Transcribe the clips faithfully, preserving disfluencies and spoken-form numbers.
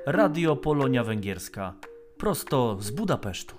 Radio Polonia Węgierska, prosto z Budapesztu.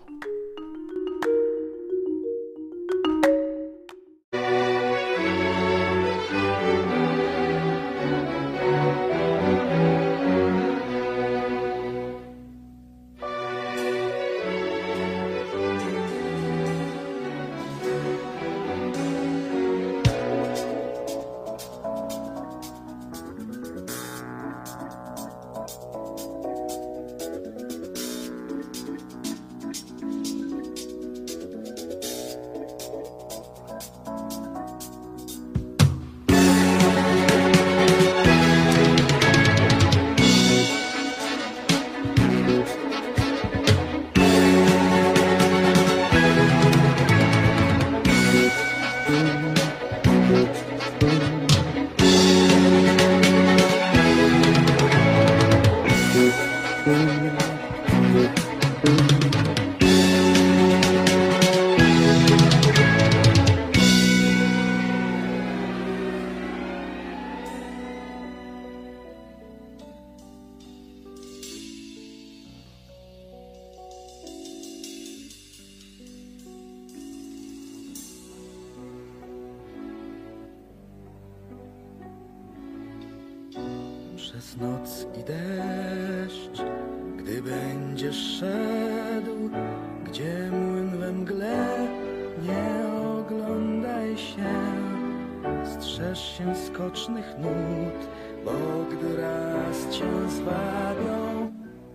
Przez noc i deszcz, gdy będziesz szedł, gdzie młyn we mgle, nie oglądaj się. Strzeż się skocznych nut, bo gdy raz cię zwabią,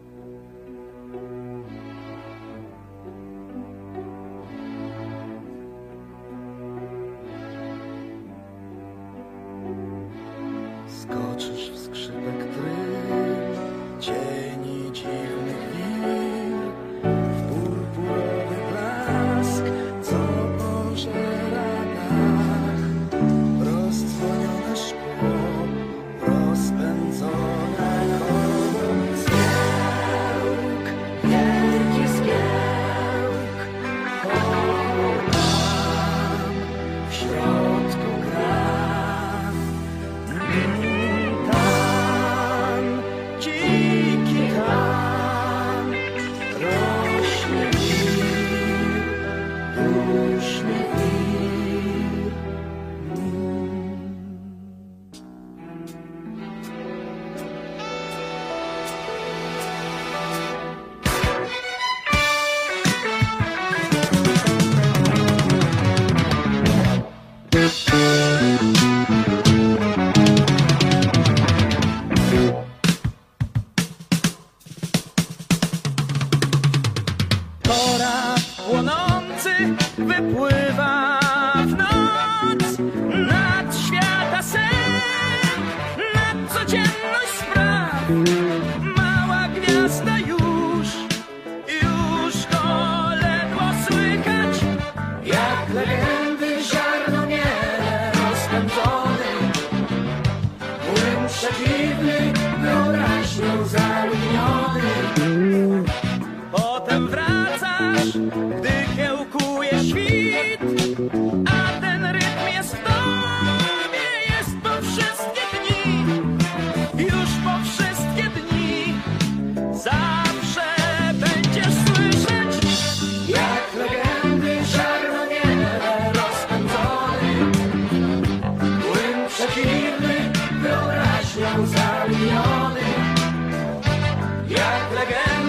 skoczysz w skrzypek tryl, cieni dziwnych wir, w purpurowy blask, co pożera dach, rozdzwonione szkło, rozpędzone koło. Zgiełk, wielki zgiełk, chował tam w środku gra. Płonący wypływa w noc, nad świata sen, nad codzienność spraw. Mała gwiazda już, już go ledwo słychać, jak legendy ziarno miele rozpędzony, młyn przedziwny, wyobraźnią zaludniony. Potem wracasz, gdy kiełkuje świt, a ten rytm jest w tobie, jest po wszystkie dni, już po wszystkie dni. Zawsze będziesz słyszeć, jak legendy ziarno miele rozpędzony, młyn przeciwny, wyobraźnią zaliniony, jak legendy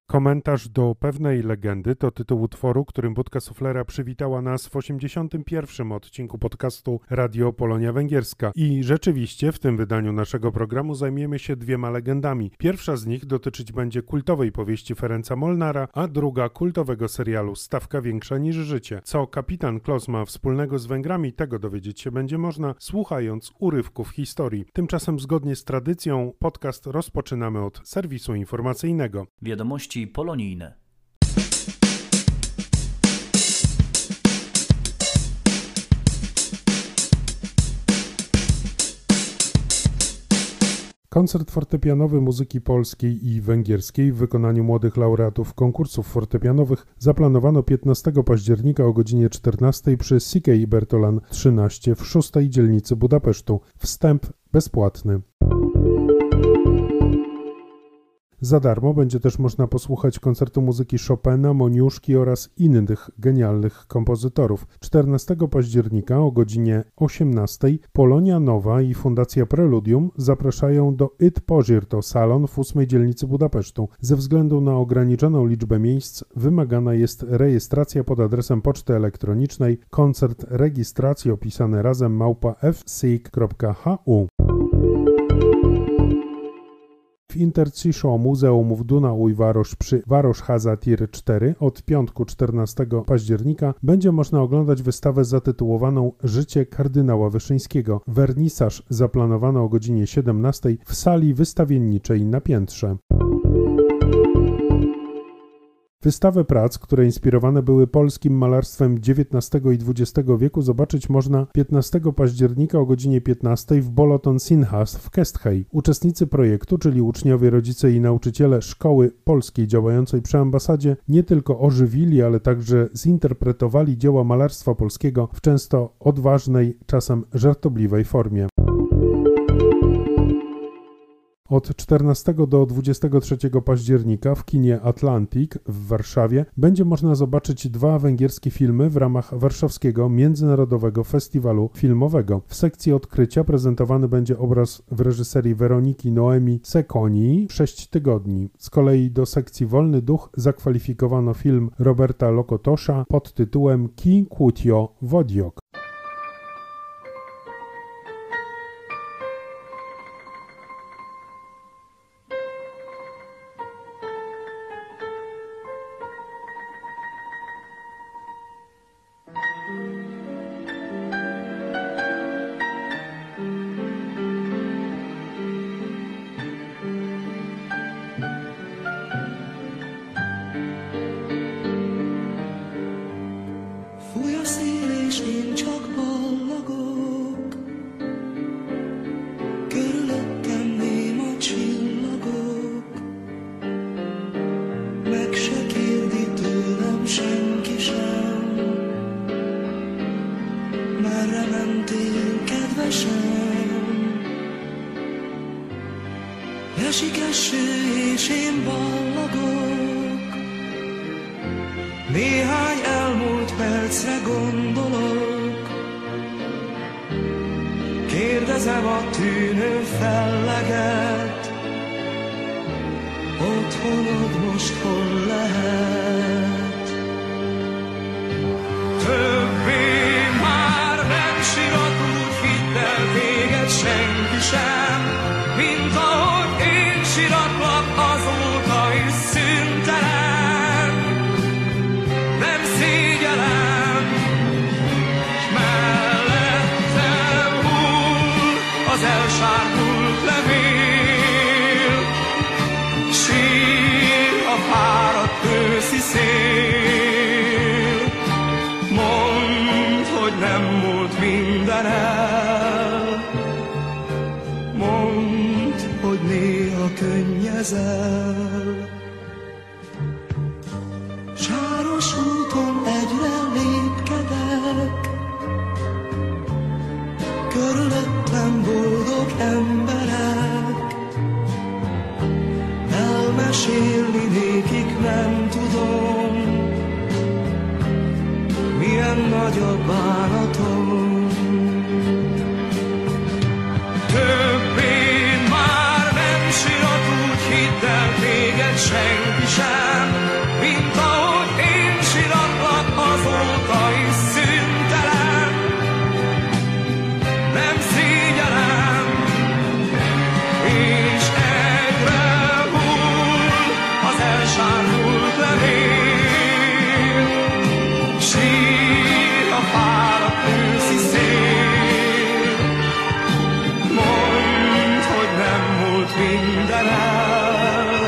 Komentarz do pewnej legendy to tytuł utworu, którym Budka Suflera przywitała nas w osiemdziesiątym pierwszym odcinku podcastu Radio Polonia Węgierska. I rzeczywiście w tym wydaniu naszego programu zajmiemy się dwiema legendami. Pierwsza z nich dotyczyć będzie kultowej powieści Ferenca Molnara, a druga kultowego serialu Stawka większa niż życie. Co kapitan Klos ma wspólnego z Węgrami, tego dowiedzieć się będzie można, słuchając urywków historii. Tymczasem zgodnie z tradycją podcast rozpoczynamy od serwisu informacyjnego. Wiadomości polonijne. Koncert fortepianowy muzyki polskiej i węgierskiej w wykonaniu młodych laureatów konkursów fortepianowych zaplanowano piętnastego października o godzinie czternastej przy Székely Bertalan trzynaście w szóstej dzielnicy Budapesztu. Wstęp bezpłatny. Za darmo będzie też można posłuchać koncertu muzyki Chopina, Moniuszki oraz innych genialnych kompozytorów. czternastego października o godzinie osiemnastej Polonia Nowa i Fundacja Preludium zapraszają do It Pozirto Salon w ósmej dzielnicy Budapesztu. Ze względu na ograniczoną liczbę miejsc wymagana jest rejestracja pod adresem poczty elektronicznej koncert rejestracji opisane razem małpa f s i k kropka h u. W Interciszo Muzeum w Dunaújváros przy Városháza Tir cztery od piątku czternastego października będzie można oglądać wystawę zatytułowaną Życie kardynała Wyszyńskiego. Wernisaż zaplanowano o godzinie siedemnastej w sali wystawienniczej na piętrze. Wystawę prac, które inspirowane były polskim malarstwem dziewiętnastego i dwudziestego wieku zobaczyć można piętnastego października o godzinie piętnastej w Boloton Színház w Keszthely. Uczestnicy projektu, czyli uczniowie, rodzice i nauczyciele Szkoły Polskiej działającej przy ambasadzie, nie tylko ożywili, ale także zinterpretowali dzieła malarstwa polskiego w często odważnej, czasem żartobliwej formie. Od czternastego do dwudziestego trzeciego października w kinie Atlantic w Warszawie będzie można zobaczyć dwa węgierskie filmy w ramach Warszawskiego Międzynarodowego Festiwalu Filmowego. W sekcji odkrycia prezentowany będzie obraz w reżyserii Weroniki Noemi Sekoni sześć tygodni. Z kolei do sekcji Wolny Duch zakwalifikowano film Roberta Lokotosza pod tytułem Ki Kłótio Wodiok. Fúj a szél és én csak ballagok, körülöttem néma csillagok, meg se kérdi tőlem senki sem, merre mentél, kedvesem? Esik eső és én ballagok, néhány elmúlt percre gondolok, kérdezem a tűnő felleget, otthonod most hol lehet? Többé már nem sirat, úgy hidd el, téged senki sem, mint ahogy én siratlak azóta is szüntelen. Nem szégyellem, s mellettem hull az elsárgult levél. Sír a fáradt őszi szél. Mondd, hogy nem múlt minden el. Mondd, hogy néha könnyezel. Sáros úton egyre lépkedek, körülöttem boldog emberek. Elmesélni nékik nem tudom, milyen nagy a bánatom. Többé már nem sirat, úgy hidd el, téged senki sem, árult levél, sír a fáradt őszi szél. Mondd, hogy nem múlt minden el,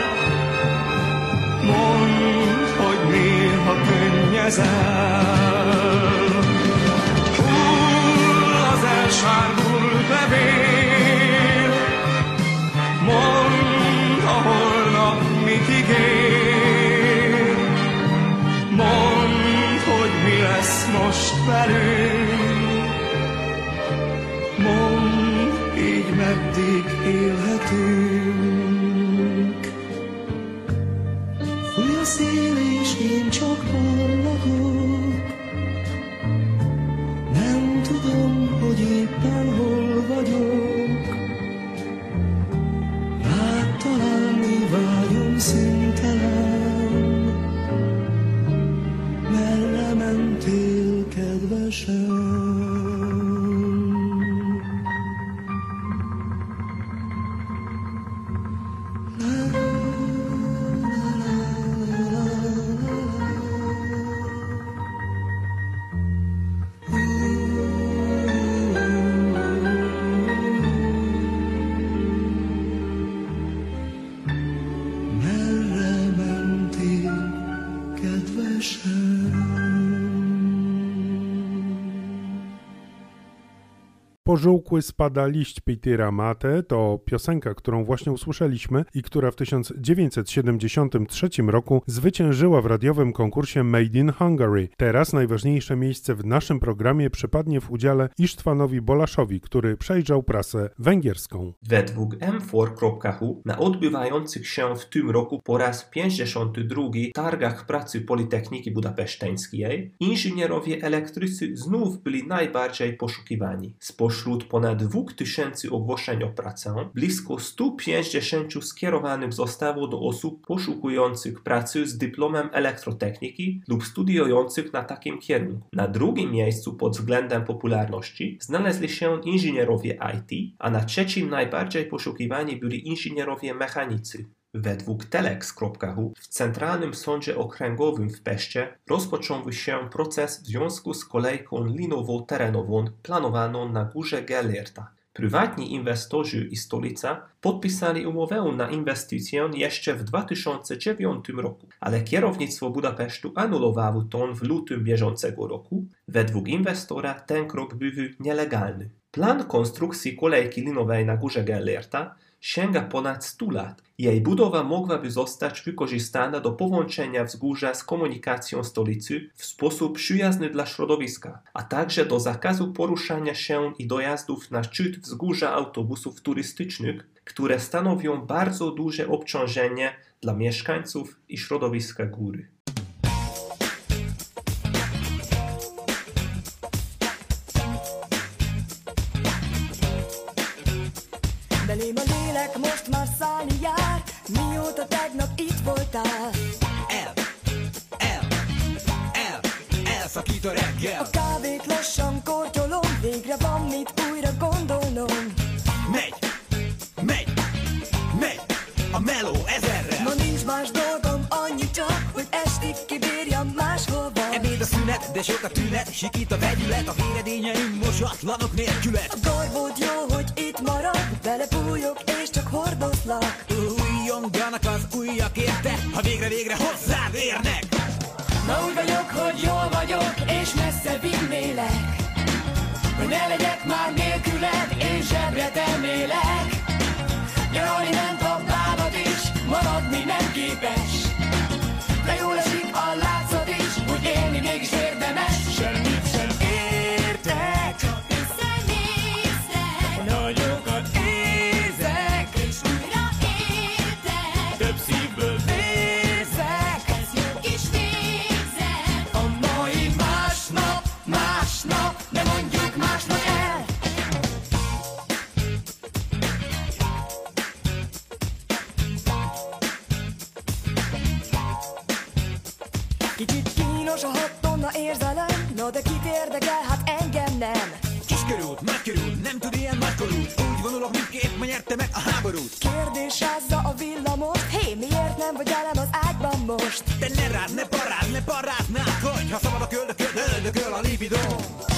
mondd, hogy néha könnyezel. Hull az elsárgult levél, mondd, a holnap mit ígér, mondd, hogy mi lesz most velünk, mondd, így meddig élhetünk. Fúj a szél és én csak ballagok, nem tudom, hogy éppen hol vagyok. Rád találni vágyom szüntelen, merre mentél, kedvesem? Pożółkły spada liść Petera Mate to piosenka, którą właśnie usłyszeliśmy i która w tysiąc dziewięćset siedemdziesiątym trzecim roku zwyciężyła w radiowym konkursie Made in Hungary. Teraz najważniejsze miejsce w naszym programie przypadnie w udziale Istvanowi Bolaszowi, który przejrzał prasę węgierską. Według em cztery kropka hu na odbywających się w tym roku po raz pięćdziesiąty drugi targach pracy Politechniki Budapeszteńskiej inżynierowie elektrycy znów byli najbardziej poszukiwani. Spośród ponad dwóch tysięcy ogłoszeń o pracę, blisko stu pięćdziesięciu skierowanych zostało do osób poszukujących pracy z dyplomem elektrotechniki lub studiujących na takim kierunku. Na drugim miejscu pod względem popularności znaleźli się inżynierowie I T, a na trzecim najbardziej poszukiwani byli inżynierowie mechanicy. Według telex kropka hu w Centralnym Sądzie Okręgowym w Peście rozpoczął się proces w związku z kolejką linowo-terenową planowaną na górze Gellérta. Prywatni inwestorzy i stolica podpisali umowę na inwestycję jeszcze w dwa tysiące dziewiątym roku, ale kierownictwo Budapesztu anulowało to w lutym bieżącego roku. Według inwestora ten krok był nielegalny. Plan konstrukcji kolejki linowej na górze Gellérta sięga ponad stu lat. Jej budowa mogłaby zostać wykorzystana do połączenia wzgórza z komunikacją stolicy w sposób przyjazny dla środowiska, a także do zakazu poruszania się i dojazdów na szczyt wzgórza autobusów turystycznych, które stanowią bardzo duże obciążenie dla mieszkańców i środowiska góry. Belém a lélek most már szállni jár, mióta tegnap itt voltál. El, el, el, elszakít a reggel. A kávét lassan kortyolom, végre van mit újra gondolnom. Megy, megy, megy, a meló ezerrel. Ma nincs más dolgom, annyi csak, hogy estig kibírjam máshova. Ebéd a szünet, de sok a tünet, sikít a vegyület, a véredényeim mosatlanok nélkület. A garbód jó, hogy itt marad, belebújok és csak hordozlak. Újjonganak az újjak érte, ha végre-végre hozzád érnek. Ma úgy vagyok, hogy jól vagyok, és messze vinnélek. Hogy ne legyek már nélküled, én zsebre tennélek. Nyaralni ment a bánat is, maradni nem képes. De jól esik a látszat is, hogy élni mégis érdemes. Semmit sem értek, csak összenéztek. Nagyokat érzek, és újra értek. Több szívből vérzek, ez jó kis végzet. A mai másnap, másnap, ne mondjuk másnak el. Kicsit kínos a hat tonna érzelem, no de kit érdekel, hát engem nem. Kiskörút, nagykörút, nem tud ilyen nagykorút. Úgy vonulok, mindképp ma nyerte meg a háborút. Kérdés rázza a villamot, hé, miért nem vagy velem az ágyban most. De ne rád, ne parád, ne parádnád, hogy ha szabad a köldököd, öldököl a libidó.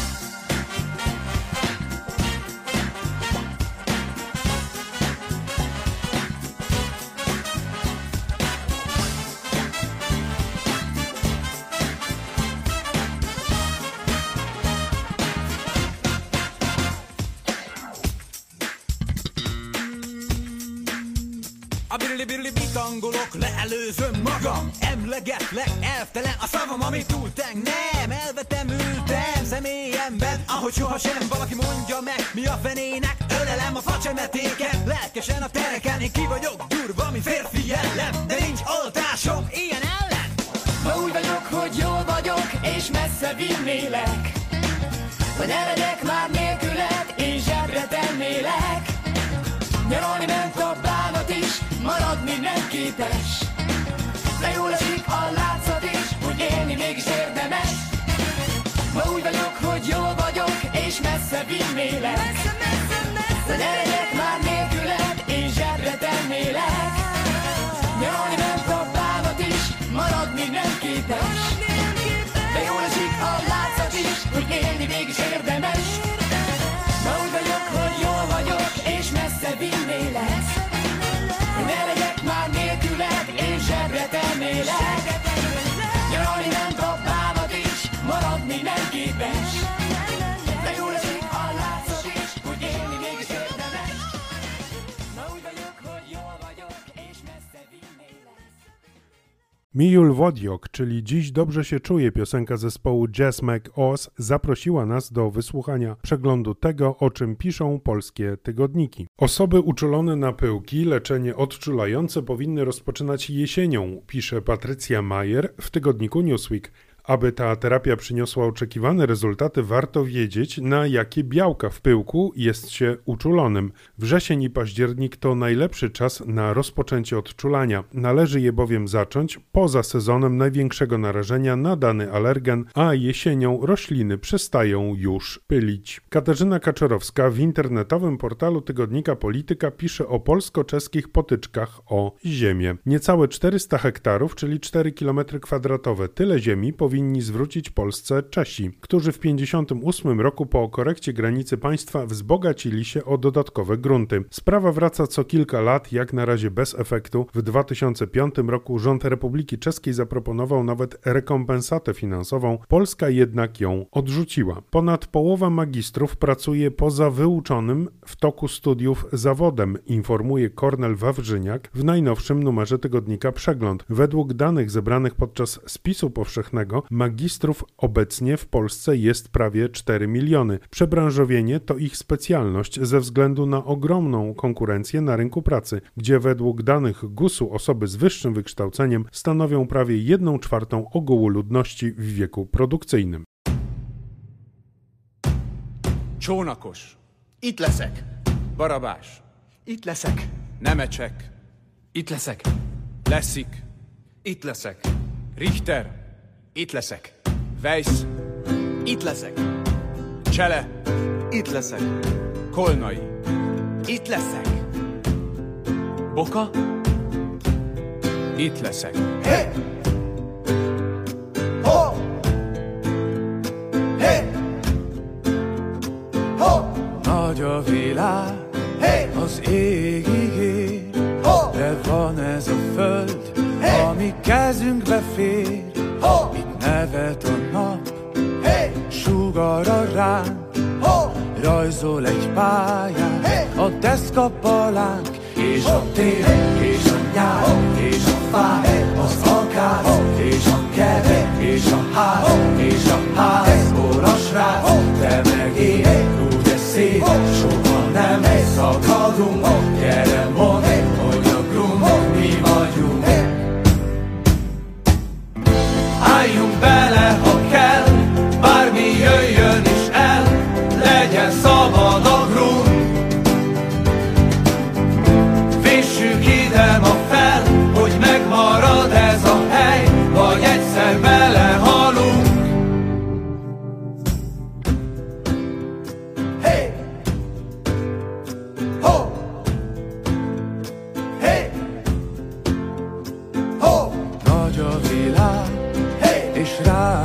A birli-birli bitangolok, leelőzöm magam. Emlegetlek, elvtelen a szavam, ami túlteng. Nem, elvetem, ültem személyemben, ahogy sohasem valaki mondja meg, mi a fenének. Ölelem a facsemetéket, lelkesen a tereken. Én ki vagyok durva, mi férfi jellem, de nincs oltásom ilyen ellen. Ma úgy vagyok, hogy jól vagyok, és messze vinnélek, hogy ne legyek már nélküled, és zsebre tennélek. Nyaralni ment a bánat is, maradni nem képes. De jól esik a látszat is, hogy élni mégis érdemes. Ma úgy vagyok, hogy jól vagyok, és messze vinnélek, de ne legyek már nélküled, és zsebre tennélek. Nyaralni ment a bánat is, maradni nem képes. De jól esik a látszat is, hogy élni mégis érdemes. Ma úgy vagyok, hogy jól vagyok, és messze vinnélek, hogy ne legyek már nélküled, és zsebre tennélek. Nyaralni ment a bánat is, maradni nem képes. De jól esik a látszat is, hogy élni mégis érdemes. Ma úgy vagyok, hogy jól vagyok, és messze vinnélek. Mijul Wodiok, czyli Dziś dobrze się czuję, piosenka zespołu Jazz Mac Oz, zaprosiła nas do wysłuchania przeglądu tego, o czym piszą polskie tygodniki. Osoby uczulone na pyłki leczenie odczulające powinny rozpoczynać jesienią, pisze Patrycja Majer w tygodniku Newsweek. Aby ta terapia przyniosła oczekiwane rezultaty, warto wiedzieć, na jakie białka w pyłku jest się uczulonym. Wrzesień i październik to najlepszy czas na rozpoczęcie odczulania. Należy je bowiem zacząć poza sezonem największego narażenia na dany alergen, a jesienią rośliny przestają już pylić. Katarzyna Kaczorowska w internetowym portalu tygodnika Polityka pisze o polsko-czeskich potyczkach o ziemię. Niecałe czterysta hektarów, czyli cztery kilometry kwadratowe, tyle ziemi powinni zwrócić Polsce Czesi, którzy w pięćdziesiątym ósmym roku po korekcie granicy państwa wzbogacili się o dodatkowe grunty. Sprawa wraca co kilka lat, jak na razie bez efektu. W dwa tysiące piątym roku rząd Republiki Czeskiej zaproponował nawet rekompensatę finansową, Polska jednak ją odrzuciła. Ponad połowa magistrów pracuje poza wyuczonym w toku studiów zawodem, informuje Kornel Wawrzyniak w najnowszym numerze tygodnika Przegląd. Według danych zebranych podczas spisu powszechnego magistrów obecnie w Polsce jest prawie cztery miliony. Przebranżowienie to ich specjalność ze względu na ogromną konkurencję na rynku pracy, gdzie według danych gusu osoby z wyższym wykształceniem stanowią prawie jedną czwartą ogółu ludności w wieku produkcyjnym. Csónakos. Itt leszek. Barabás. Itt leszek. Nemecsek. Itt leszek. Leszik. Itt leszek. Richter. Itt leszek. Weiss. Itt leszek. Csele. Itt leszek. Kolnai. Itt leszek. Boka. Itt leszek. Hey! Ho! Hey! Ho! Nagy a világ, Hey! az égig ér, Ho! de van ez a föld, Hey! ami kezünkbe fér. Ho! Itt nevet a nap, Hey! sugara ránk, Ho! rajzol egy pályát, Hey! a deszkapalánk, és a tél, és a nyár, és a fák, az akár, és a kert, és a ház, és a házból a srác, te meg én, úgy de szép, soha nem szakadunk, gyere mondd, hogy a grund mi vagyunk. Álljunk bele, ha kell, bármi jöjjön is el, legyen szabad a grund. Vissük ide ma fel, hogy megmarad ez a hely, vagy egyszer belehalunk. Hey! Ho!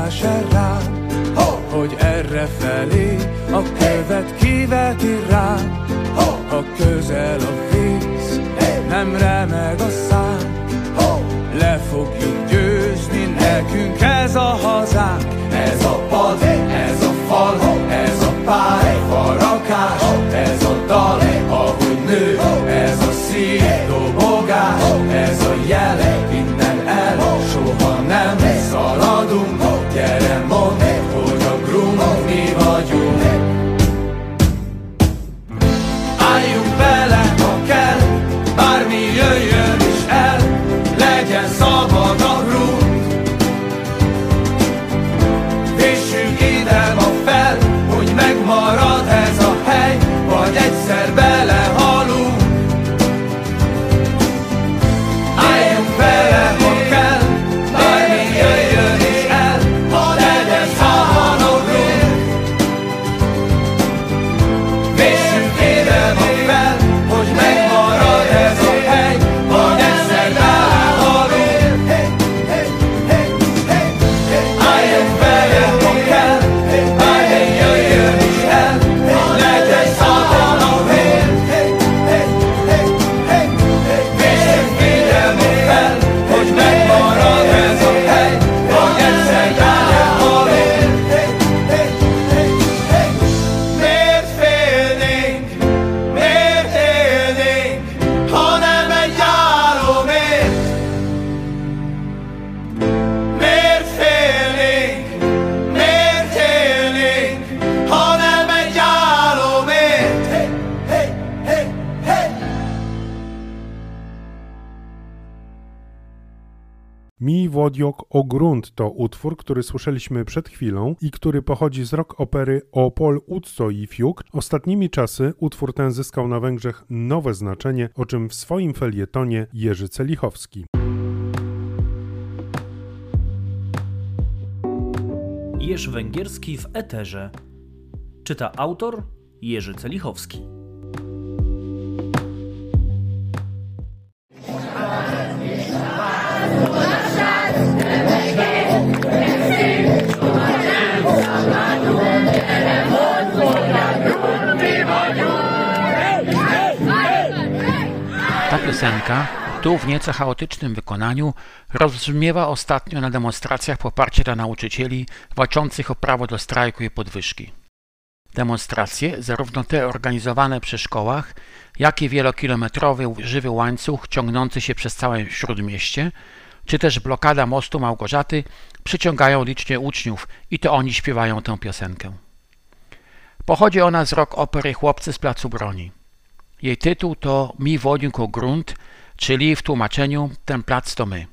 eser rá, hogy errefelé a követ kiveti rá. Ha közel a víz, nem remeg a szám, le fogjuk győzni, nekünk ez a hazánk. Ez a pad, ez a fal, ez a pálya, a rakás, ez a dal, ahogy nő, ez a szív dobogás, ez a jel, innen el, soha nem szaladunk. Gyere mondd, hogy a grunk mi vagyunk. Álljunk bele, ha kell, bármi jöjjön is el, legyen szabad a grunk. Vissük ide ma fel, hogy megmarad ez a hely, vagy egyszer belehalunk. Álljunk bele, ha kell, bármi jöjjön is el, legyen szabad a grunk. Vissük ide ma fel, hogy megmarad ez a hely, vagy egyszer belehalunk. Álljunk bele, ha kell, bármi jöjjön is el, legyen szabad a grunk. Vissük ide ma fel, hogy megmarad ez a hely, vagy egyszer belehalunk. Miért félnénk, miért élnénk, ha nem egy álomért? Miért félnénk, miért élnénk, ha nem egy álomért? Hey, hey, hey, hey. Mi Wodiok o grunt to utwór, który słyszeliśmy przed chwilą i który pochodzi z rock opery O pol Utso i Fiuk. Ostatnimi czasy utwór ten zyskał na Węgrzech nowe znaczenie, o czym w swoim felietonie Jerzy Celichowski. Jerz Węgierski w eterze. Czyta autor Jerzy Celichowski. Ta piosenka, tu w nieco chaotycznym wykonaniu, rozbrzmiewa ostatnio na demonstracjach poparcia dla nauczycieli walczących o prawo do strajku i podwyżki. Demonstracje, zarówno te organizowane przy szkołach, jak i wielokilometrowy żywy łańcuch ciągnący się przez całe Śródmieście, czy też blokada mostu Małgorzaty przyciągają licznie uczniów i to oni śpiewają tę piosenkę. Pochodzi ona z rock opery Chłopcy z Placu Broni. Jej tytuł to Mi Wodiok o grunt, czyli w tłumaczeniu ten plac to my.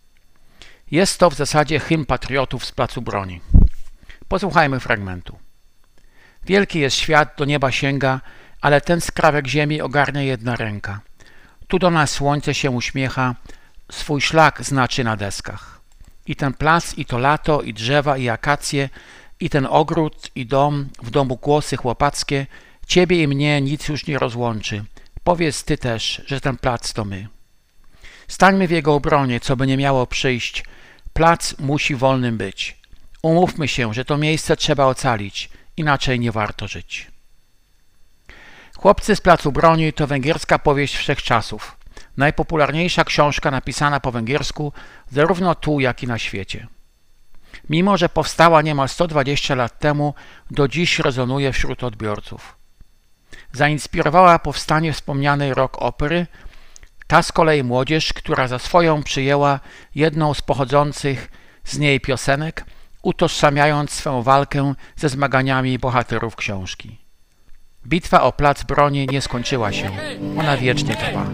Jest to w zasadzie hymn patriotów z Placu Broni. Posłuchajmy fragmentu. Wielki jest świat, do nieba sięga, ale ten skrawek ziemi ogarnia jedna ręka. Tu do nas słońce się uśmiecha, swój szlak znaczy na deskach. I ten plac, i to lato, i drzewa, i akacje, i ten ogród, i dom, w domu głosy chłopackie, ciebie i mnie nic już nie rozłączy. Powiedz ty też, że ten plac to my. Stańmy w jego obronie, co by nie miało przyjść. Plac musi wolnym być. Umówmy się, że to miejsce trzeba ocalić, inaczej nie warto żyć. Chłopcy z Placu Broni to węgierska powieść wszechczasów. Najpopularniejsza książka napisana po węgiersku zarówno tu, jak i na świecie. Mimo że powstała niemal sto dwadzieścia lat temu, do dziś rezonuje wśród odbiorców. Zainspirowała powstanie wspomnianej rock opery, ta z kolei młodzież, która za swoją przyjęła jedną z pochodzących z niej piosenek, utożsamiając swą walkę ze zmaganiami bohaterów książki. Bitwa o Plac Broni nie skończyła się, ona wiecznie trwa.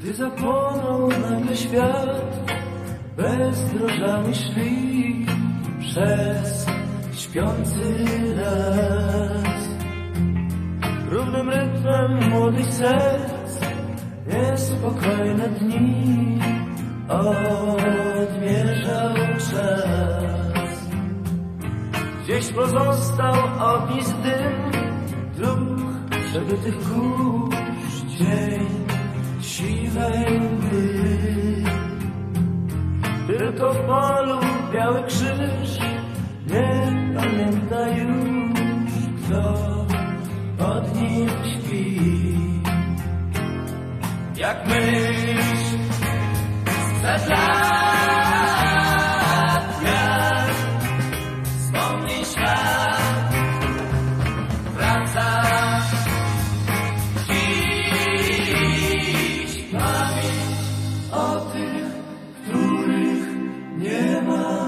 Gdy zapłonął nagle świat, bezdrożami szli przez śpiący las. Równym rytmem młodych serc niespokojne dni odmierzał czas. Gdzieś pozostał ognisk dym dróg przebytych kurz, cień siwej mgły. Tylko w polu biały krzyż nie pamięta już, kto pod nim śpi. Jak myśl sprzed lat, jak wspomnień świat wraca dziś pamięć o tych, których nie ma.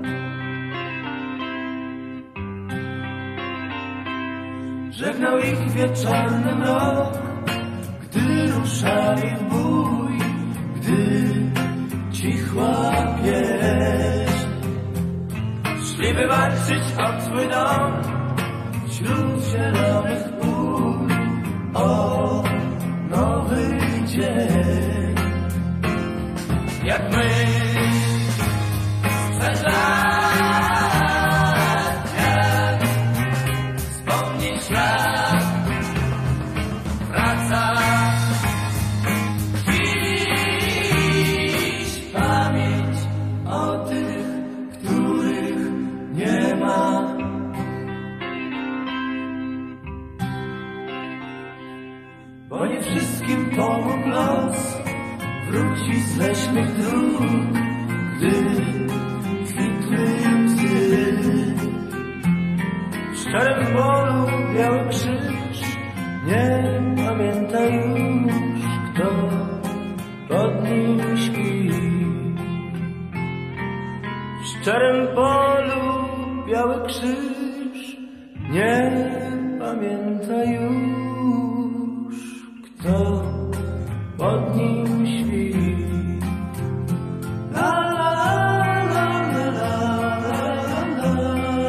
Żegnał ich wieczorny mrok, gdy ruszali w bój, gdy cichła pieśń. Szli wywalczyć o swój dom wśród zielonych pól, o nowy dzień. Jak my sprzed lat, jak wspomnień świat wraca dziś pamięć o tych, których nie ma. Bo nie wszystkim pomógł los wrócić z leśnych dróg, gdy kwitły łzy. W szczerym polu biały krzyż nie pamięta już, kto pod nim śpi. W szczerym polu biały krzyż nie pamięta już, kto pod nim śpi. La, la, la, la, la, la, la,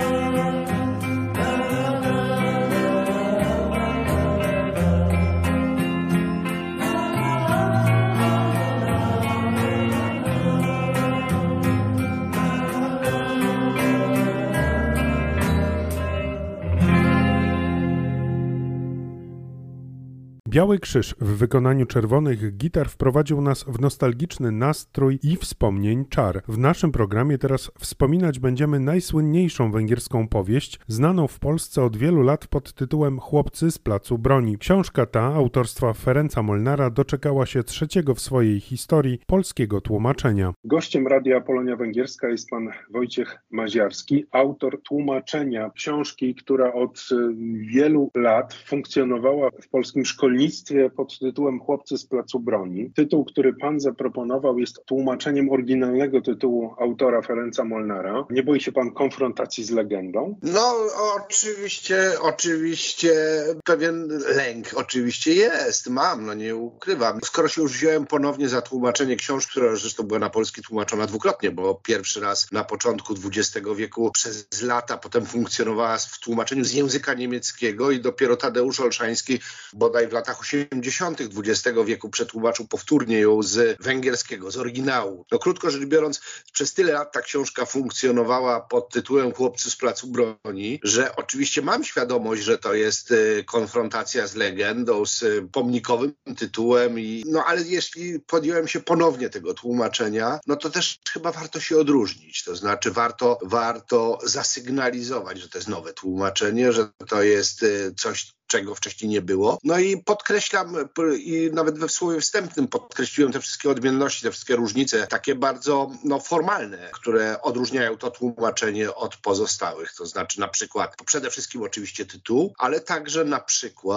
Biały Krzyż w wykonaniu czerwonych gitar wprowadził nas w nostalgiczny nastrój i wspomnień czar. W naszym programie teraz wspominać będziemy najsłynniejszą węgierską powieść, znaną w Polsce od wielu lat pod tytułem Chłopcy z placu broni. Książka ta, autorstwa Ferenca Molnara, doczekała się trzeciego w swojej historii polskiego tłumaczenia. Gościem Radia Polonia Węgierska jest pan Wojciech Maziarski, autor tłumaczenia książki, która od wielu lat funkcjonowała w polskim szkolnictwie pod tytułem Chłopcy z placu broni. Tytuł, który pan zaproponował, jest tłumaczeniem oryginalnego tytułu autora Ferenca Molnara. Nie boi się pan konfrontacji z legendą? No oczywiście, oczywiście pewien lęk oczywiście jest, mam, no nie ukrywam. Skoro się już wziąłem ponownie za tłumaczenie książki, która zresztą była na polski tłumaczona dwukrotnie, bo pierwszy raz na początku dwudziestego wieku przez lata potem funkcjonowała w tłumaczeniu z języka niemieckiego i dopiero Tadeusz Olszański bodaj w latach osiemdziesiątych dwudziestego wieku przetłumaczył powtórnie ją z węgierskiego, z oryginału. No krótko rzecz biorąc, przez tyle lat ta książka funkcjonowała pod tytułem Chłopcy z placu broni, że oczywiście mam świadomość, że to jest y, konfrontacja z legendą, z y, pomnikowym tytułem, i, no ale jeśli podjąłem się ponownie tego tłumaczenia, no to też chyba warto się odróżnić. To znaczy warto, warto zasygnalizować, że to jest nowe tłumaczenie, że to jest y, coś, czego wcześniej nie było. No i podkreślam, i nawet we słowie wstępnym podkreśliłem te wszystkie odmienności, te wszystkie różnice, takie bardzo no, formalne, które odróżniają to tłumaczenie od pozostałych. To znaczy na przykład, przede wszystkim oczywiście tytuł, ale także na przykład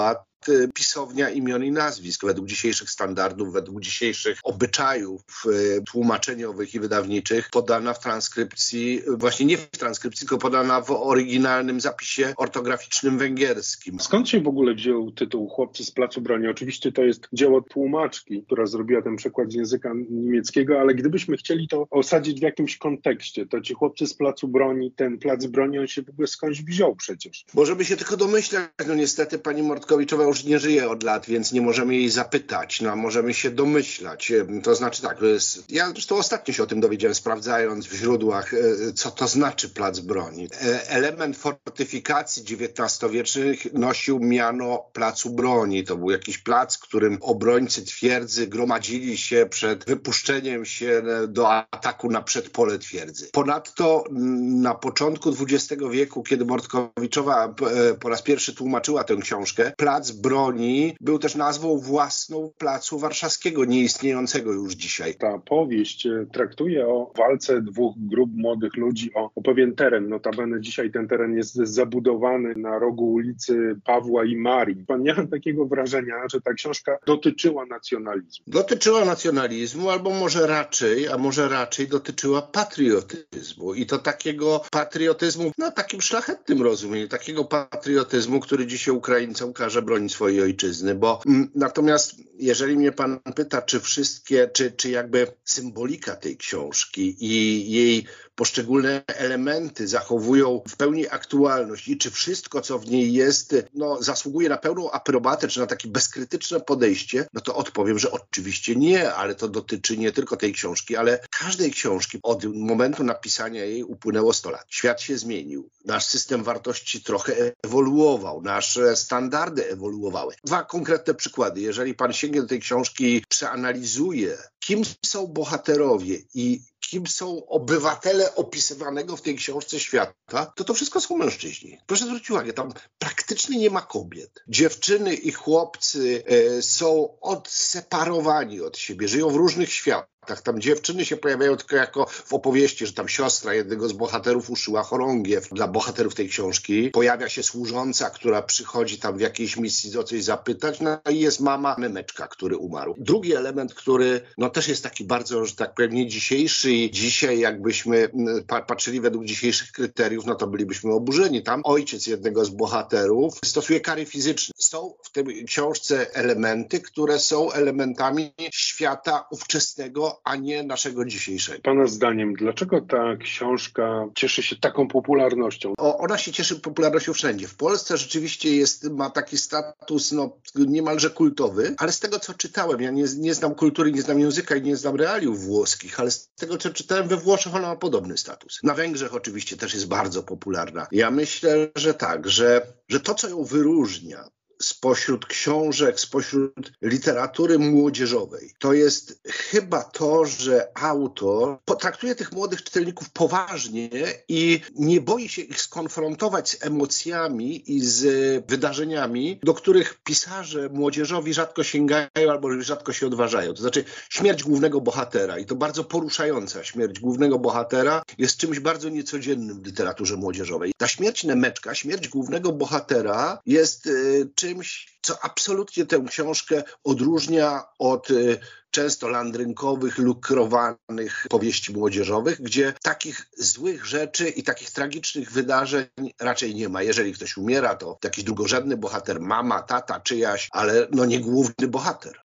pisownia imion i nazwisk. Według dzisiejszych standardów, według dzisiejszych obyczajów tłumaczeniowych i wydawniczych podana w transkrypcji, właśnie nie w transkrypcji, tylko podana w oryginalnym zapisie ortograficznym węgierskim. Skąd się w ogóle wziął tytuł Chłopcy z Placu Broni? Oczywiście to jest dzieło tłumaczki, która zrobiła ten przekład z języka niemieckiego, ale gdybyśmy chcieli to osadzić w jakimś kontekście, to ci Chłopcy z Placu Broni, ten Plac Broni, on się w ogóle skądś wziął przecież. Możemy się tylko domyślać, no niestety pani Mordkowiczowa już nie żyje od lat, więc nie możemy jej zapytać, no możemy się domyślać. To znaczy tak, to jest, ja zresztą ostatnio się o tym dowiedziałem, sprawdzając w źródłach, co to znaczy Plac Broni. Element fortyfikacji dziewiętnastowiecznych nosił miano Placu Broni. To był jakiś plac, którym obrońcy twierdzy gromadzili się przed wypuszczeniem się do ataku na przedpole twierdzy. Ponadto na początku dwudziestego wieku, kiedy Mordkowiczowa po raz pierwszy tłumaczyła tę książkę, Plac Broni był też nazwą własną Placu Warszawskiego, nieistniejącego już dzisiaj. Ta powieść traktuje o walce dwóch grup młodych ludzi o, o pewien teren. Notabene dzisiaj ten teren jest zabudowany na rogu ulicy Pawła i Marii. Pan miałem takiego wrażenia, że ta książka dotyczyła nacjonalizmu. Dotyczyła nacjonalizmu, albo może raczej, a może raczej dotyczyła patriotyzmu. I to takiego patriotyzmu, no takim szlachetnym rozumieniu, takiego patriotyzmu, który dzisiaj Ukraińcom każe bronić swojej ojczyzny. Bo m, natomiast jeżeli mnie pan pyta, czy wszystkie, czy, czy jakby symbolika tej książki i jej poszczególne elementy zachowują w pełni aktualność i czy wszystko, co w niej jest, no, zasługuje na pełną aprobatę, czy na takie bezkrytyczne podejście, no to odpowiem, że oczywiście nie, ale to dotyczy nie tylko tej książki, ale każdej książki. Od momentu napisania jej upłynęło sto lat. Świat się zmienił. Nasz system wartości trochę ewoluował. Nasze standardy ewoluowały. Dwa konkretne przykłady. Jeżeli pan sięgnie do tej książki, przeanalizuje, kim są bohaterowie i kim są obywatele opisywanego w tej książce świata, to to wszystko są mężczyźni. Proszę zwrócić uwagę, tam praktycznie nie ma kobiet. Dziewczyny i chłopcy e, są odseparowani od siebie, żyją w różnych światach. Tam dziewczyny się pojawiają tylko jako w opowieści, że tam siostra jednego z bohaterów uszyła chorągiew dla bohaterów tej książki. Pojawia się służąca, która przychodzi tam w jakiejś misji o coś zapytać, no i jest mama Nemeczka, który umarł. Drugi element, który no też jest taki bardzo, że tak powiem, nie dzisiejszy i dzisiaj jakbyśmy pa- patrzyli według dzisiejszych kryteriów, no to bylibyśmy oburzeni. Tam ojciec jednego z bohaterów stosuje kary fizyczne. Są w tej książce elementy, które są elementami świata ówczesnego, a nie naszego dzisiejszego. Pana zdaniem, dlaczego ta książka cieszy się taką popularnością? O, ona się cieszy popularnością wszędzie. W Polsce rzeczywiście jest, ma taki status no, niemalże kultowy, ale z tego, co czytałem, ja nie, nie znam kultury, nie znam języka i nie znam realiów włoskich, ale z tego, co czytałem, we Włoszech ona ma podobny status. Na Węgrzech oczywiście też jest bardzo popularna. Ja myślę, że tak, że, że to, co ją wyróżnia spośród książek, spośród literatury młodzieżowej, to jest chyba to, że autor potraktuje tych młodych czytelników poważnie i nie boi się ich skonfrontować z emocjami i z wydarzeniami, do których pisarze młodzieżowi rzadko sięgają albo rzadko się odważają. To znaczy śmierć głównego bohatera, i to bardzo poruszająca śmierć głównego bohatera, jest czymś bardzo niecodziennym w literaturze młodzieżowej. Ta śmierć Nemeczka, śmierć głównego bohatera jest y, czymś, co absolutnie tę książkę odróżnia od y, często landrynkowych, lukrowanych powieści młodzieżowych, gdzie takich złych rzeczy i takich tragicznych wydarzeń raczej nie ma. Jeżeli ktoś umiera, to jakiś drugorzędny bohater, mama, tata, czyjaś, ale no nie główny bohater.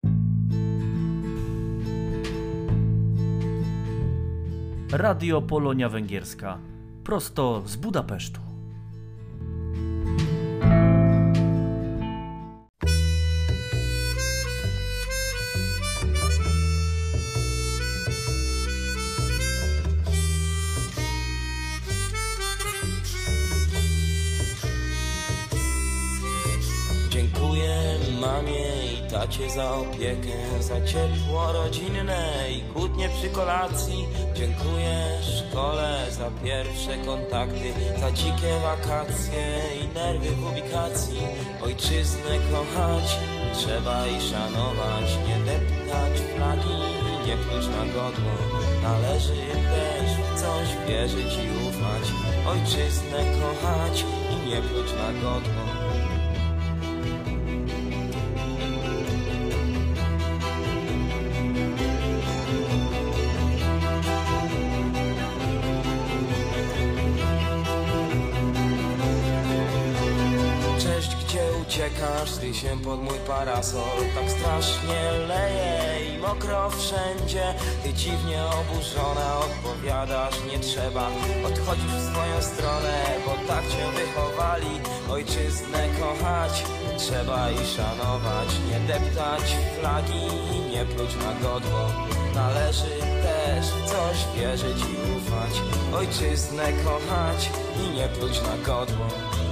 Radio Polonia Węgierska. Prosto z Budapesztu. Dziękuję mamie i tacie za opiekę, za ciepło rodzinne i kłótnie przy kolacji. Dziękuję szkole za pierwsze kontakty, za dzikie wakacje i nerwy w ubikacji. Ojczyznę kochać trzeba i szanować, nie deptać flagi i nie pluć na godło. Należy też w coś wierzyć i ufać, ojczyznę kochać i nie pluć na godło. każdy się pod mój parasol. Tak strasznie leje i mokro wszędzie. Ty dziwnie oburzona odpowiadasz, nie trzeba. Odchodzisz w swoją stronę, bo tak cię wychowali. Ojczyznę kochać trzeba i szanować. Nie deptać flagi i nie pluć na godło. Należy też w coś wierzyć i ufać. Ojczyznę kochać i nie pluć na godło.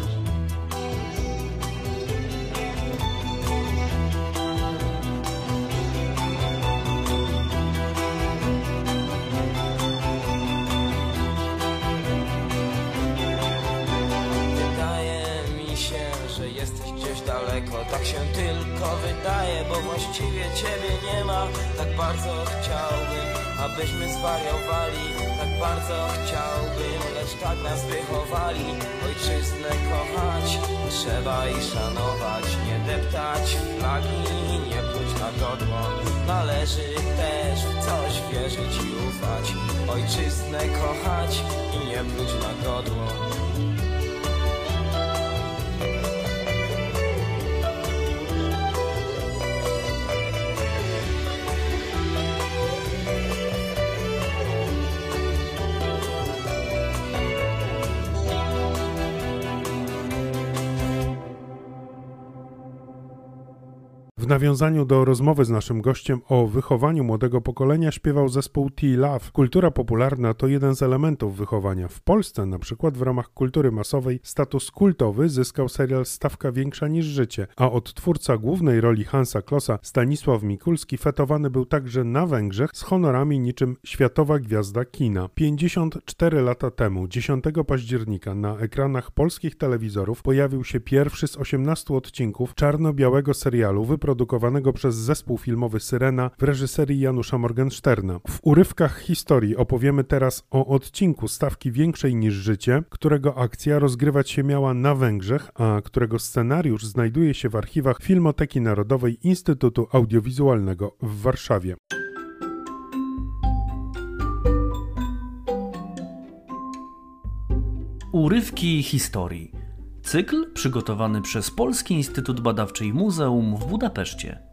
Tak się tylko wydaje, bo właściwie ciebie nie ma. Tak bardzo chciałbym, abyśmy zwariowali. Tak bardzo chciałbym, lecz tak nas wychowali. Ojczyznę kochać trzeba i szanować. Nie deptać flagi i nie pluć na godło. Należy też w coś wierzyć i ufać. Ojczyznę kochać i nie pluć na godło. W nawiązaniu do rozmowy z naszym gościem o wychowaniu młodego pokolenia śpiewał zespół T-Love. Kultura popularna to jeden z elementów wychowania. W Polsce na przykład w ramach kultury masowej status kultowy zyskał serial Stawka większa niż życie, a odtwórca głównej roli Hansa Klossa, Stanisław Mikulski, fetowany był także na Węgrzech z honorami niczym światowa gwiazda kina. pięćdziesiąt cztery lata temu, dziesiątego października, na ekranach polskich telewizorów pojawił się pierwszy z osiemnastu odcinków czarno-białego serialu wyprodukowanego przez zespół filmowy Syrena w reżyserii Janusza Morgensterna. W urywkach historii opowiemy teraz o odcinku Stawki większej niż życie, którego akcja rozgrywać się miała na Węgrzech, a którego scenariusz znajduje się w archiwach Filmoteki Narodowej Instytutu Audiowizualnego w Warszawie. Urywki historii. Cykl przygotowany przez Polski Instytut Badawczy i Muzeum w Budapeszcie.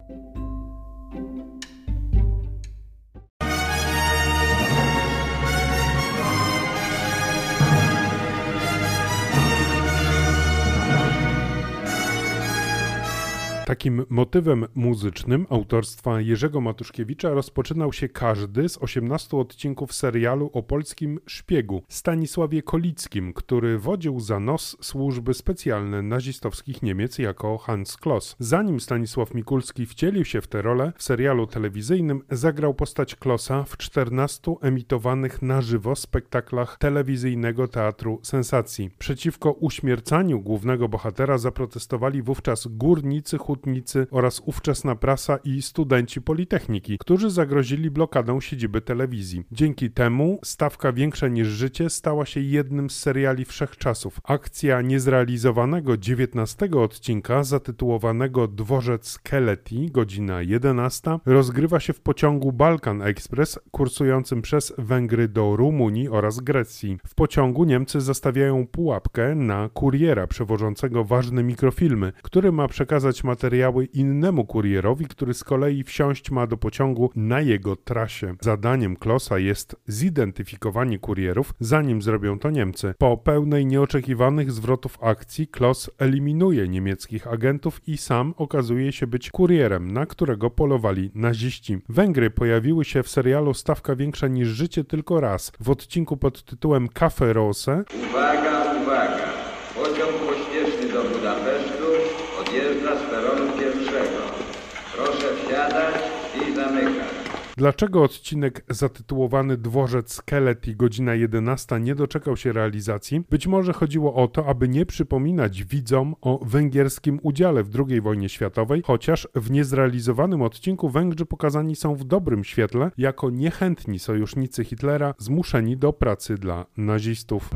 Takim motywem muzycznym autorstwa Jerzego Matuszkiewicza rozpoczynał się każdy z osiemnastu odcinków serialu o polskim szpiegu Stanisławie Kolickim, który wodził za nos służby specjalne nazistowskich Niemiec jako Hans Kloss. Zanim Stanisław Mikulski wcielił się w tę rolę, w serialu telewizyjnym zagrał postać Klossa w czternastu emitowanych na żywo spektaklach telewizyjnego Teatru Sensacji. Przeciwko uśmiercaniu głównego bohatera zaprotestowali wówczas górnicy, hutnicy oraz ówczesna prasa i studenci Politechniki, którzy zagrozili blokadą siedziby telewizji. Dzięki temu Stawka większa niż życie stała się jednym z seriali wszechczasów. Akcja niezrealizowanego dziewiętnastego odcinka, zatytułowanego Dworzec Keleti, godzina jedenasta, rozgrywa się w pociągu Balkan Express kursującym przez Węgry do Rumunii oraz Grecji. W pociągu Niemcy zastawiają pułapkę na kuriera przewożącego ważne mikrofilmy, który ma przekazać materiały innemu kurierowi, który z kolei wsiąść ma do pociągu na jego trasie. Zadaniem Klossa jest zidentyfikowanie kurierów, zanim zrobią to Niemcy. Po pełnej nieoczekiwanych zwrotów akcji Kloss eliminuje niemieckich agentów i sam okazuje się być kurierem, na którego polowali naziści. Węgry pojawiły się w serialu Stawka większa niż życie tylko raz, w odcinku pod tytułem Cafe Rose. Uwaga, uwaga! Pociąg pośpieszny do Budapesztu odjeżdża z peronu pierwszego. Proszę wsiadać i zamykać. Dlaczego odcinek zatytułowany Dworzec Keleti, godzina jedenasta nie doczekał się realizacji? Być może chodziło o to, aby nie przypominać widzom o węgierskim udziale w drugiej wojnie światowej, chociaż w niezrealizowanym odcinku Węgrzy pokazani są w dobrym świetle jako niechętni sojusznicy Hitlera zmuszeni do pracy dla nazistów.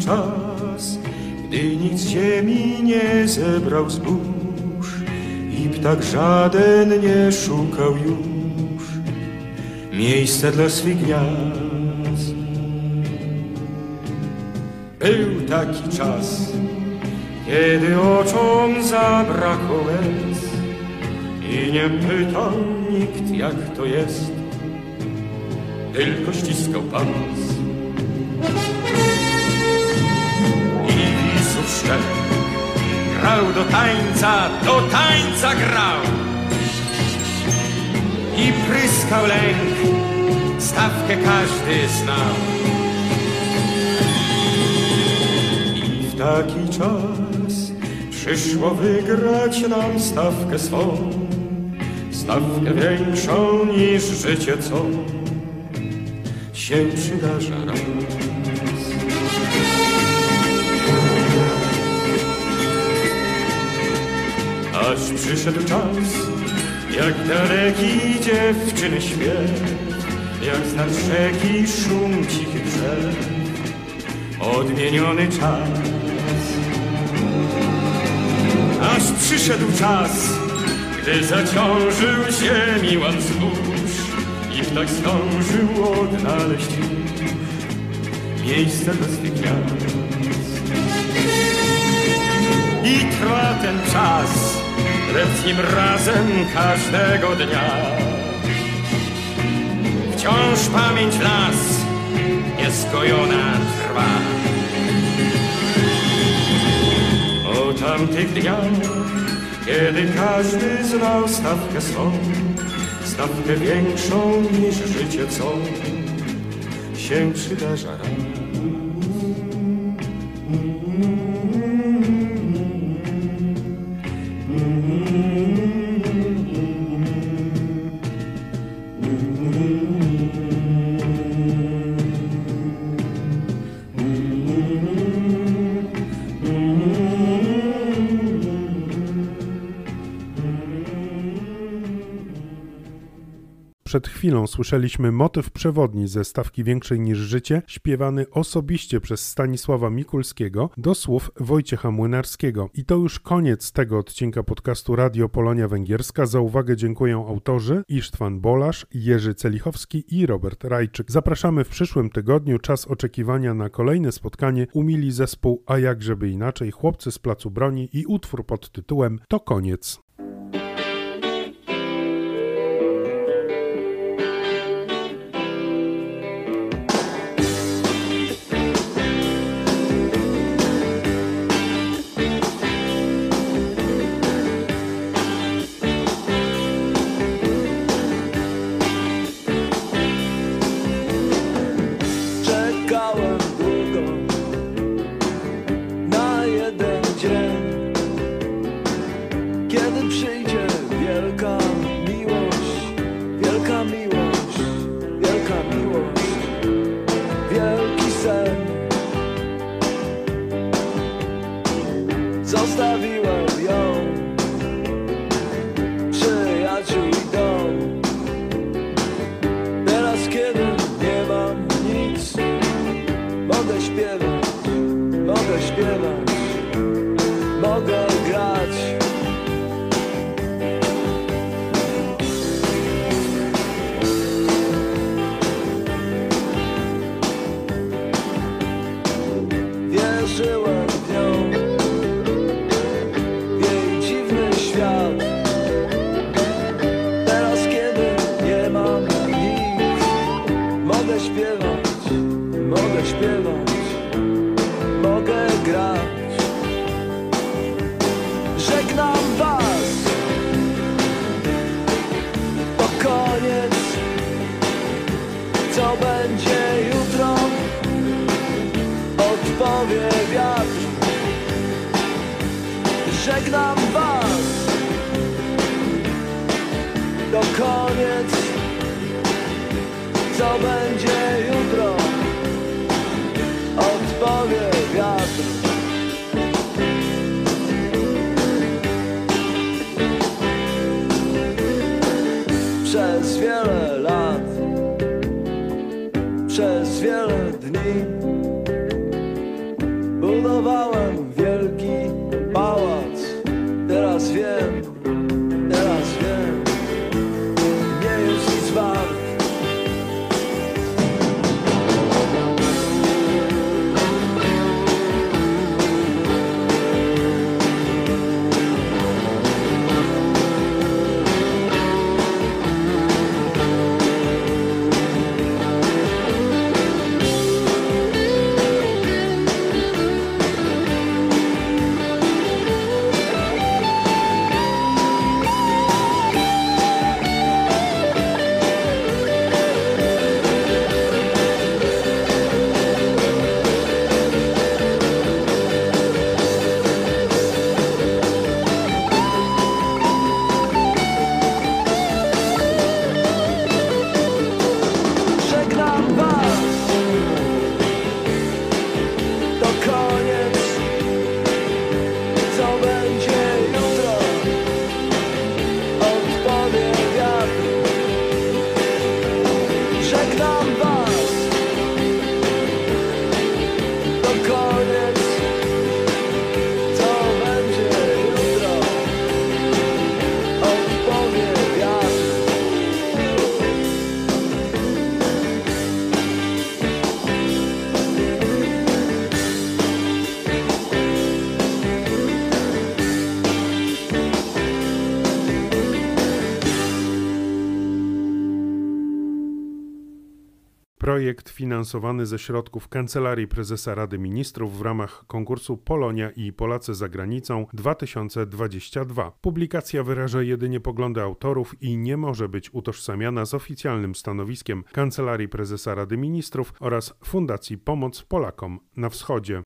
czas, gdy nikt z ziemi nie zebrał zbóż i ptak żaden nie szukał już miejsca dla swych gniazd. Był taki czas, kiedy oczom zabrakło łez i nie pytał nikt, jak to jest, tylko ściskał pas. I wisów szczep grał do tańca, do tańca grał i pryskał lęk, stawkę każdy znał. I w taki czas przyszło wygrać nam stawkę swą, stawkę większą niż życie, co się przydarza raz. Aż przyszedł czas, jak daleki dziewczyny śpiew, jak z nad rzeki szum cichy drzew, odmieniony czas. Aż przyszedł czas, gdy zaciążył ziemi łańcuch i ptak zdążył odnaleźć już miejsce dla swych gniazd. I trwa ten czas, lecz z nim razem każdego dnia wciąż pamięć nas nieskojona trwa. O tamtych dniach, kiedy każdy znał stawkę swą, stawkę większą niż życie, co się przydarza raz. Przed chwilą słyszeliśmy motyw przewodni ze stawki Większej niż życie, śpiewany osobiście przez Stanisława Mikulskiego do słów Wojciecha Młynarskiego. I to już koniec tego odcinka podcastu Radio Polonia Węgierska. Za uwagę dziękuję autorzy Isztwan Bolasz, Jerzy Celichowski i Robert Rajczyk. Zapraszamy w przyszłym tygodniu. Czas oczekiwania na kolejne spotkanie umili zespół A jakżeby inaczej, Chłopcy z Placu Broni i utwór pod tytułem To koniec. Zostawiłem ją, przyjaciół i dom. Teraz kiedy nie mam nic, mogę śpiewać, mogę śpiewać, mogę grać. Wierzyłem w nią, w jej dziwny świat. Teraz kiedy nie mam nic, mogę śpiewać, mogę śpiewać, mogę grać. Żegnam was, to koniec. Co będzie jutro, odpowie wiatr. Żegnam was, to koniec. Co będzie jutro, odpowie wiatr. Przez wiele lat, przez wiele dni budowałem wielki pałac. Teraz wiem, teraz wiem, nie jest nic wart. Projekt finansowany ze środków Kancelarii Prezesa Rady Ministrów w ramach konkursu Polonia i Polacy za granicą dwa tysiące dwudziesty drugi. Publikacja wyraża jedynie poglądy autorów i nie może być utożsamiana z oficjalnym stanowiskiem Kancelarii Prezesa Rady Ministrów oraz Fundacji Pomoc Polakom na Wschodzie.